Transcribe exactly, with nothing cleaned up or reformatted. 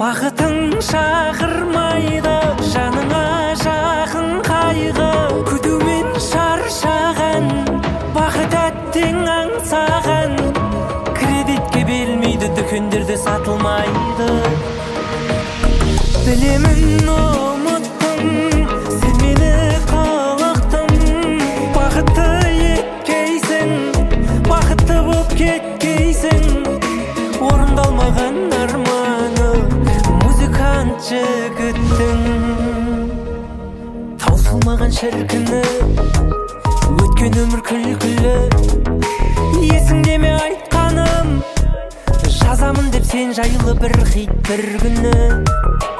бақытың шақырмайды, жаныңа жақын қайғы, күтумен шаршаған, бақыт әттең аңсаған, кредитке берілмейді, дүкендерде сатылмайды. Білемін ұмыттың, сен мені қылықтың, бақытты еткейсің, бақытты боп кеткейсің, орындалмаған арманы музыкант жігіттің, таусылмаған шіркіні өткен өмір күлкілі, есіңде ме айтқаным, жазамын деп сен жайлы бір хит бір күні.